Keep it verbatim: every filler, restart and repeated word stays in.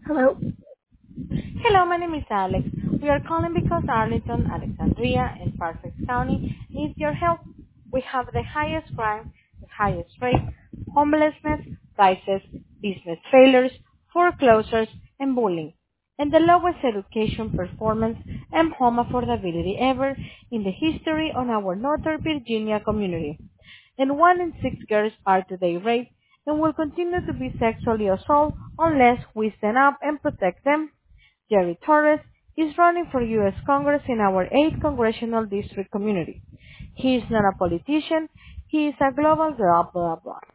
Hello. Hello, my name is Alex. We are calling because Arlington, Alexandria, and Fairfax County needs your help. We have the highest crime, the highest rate, homelessness, prices, business failures, foreclosures, and bullying, and the lowest education performance and home affordability ever in the history of our Northern Virginia community. And one in six girls are today raped and will continue to be sexually assaulted unless we stand up and protect them. Jerry Torres is running for U S Congress in our eighth Congressional District community. He is not a politician, he is a global blah blah blah.